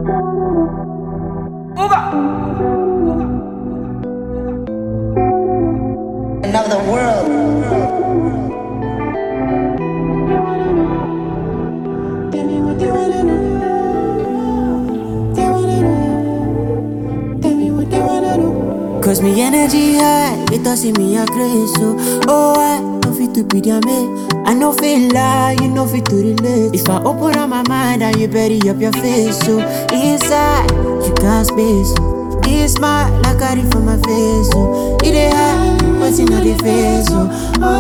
Another world. Cause me energy high, it does see me a crazy. So, oh, I know fit to be their mate. I know feel like you know fit to relate. If I open up my mind and you bury up your face, so inside you got space. This smile like I read from my face, so it ain't high, but in the face, so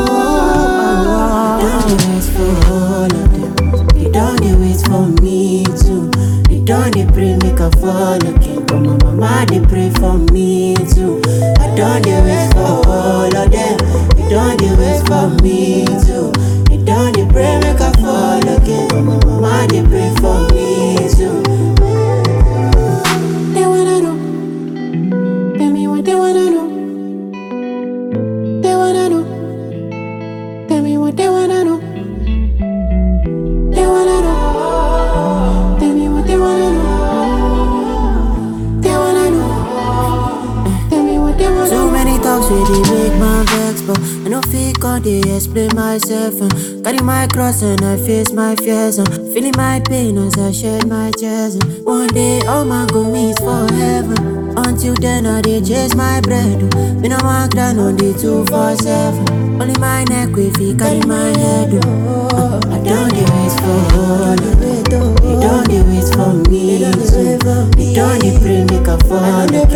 don't wait for all of them. You don't wait for me too. You don't pray make a fall again. But my mama they pray for me too. I don't wait for all of them. You don't wait for me too. You don't pray make a fall again. But my mama they pray for me too. They wanna know. Tell me what they wanna know. They wanna know. Tell me what they wanna know. They wanna know. Tell me what they wanna know. They wanna know. Tell me what they wanna know. So many talks really make my vex, but I no fake all they explain myself. And carry my cross and I face my fears. And feeling my pain as I shed my chest. And one day all my go meet for heaven. Until then I dey chase my bread. Me no want grind on the 247. Only my neck if he carry my head. I don't wait for all of it. You don't wait for me. You don't pray make a fall.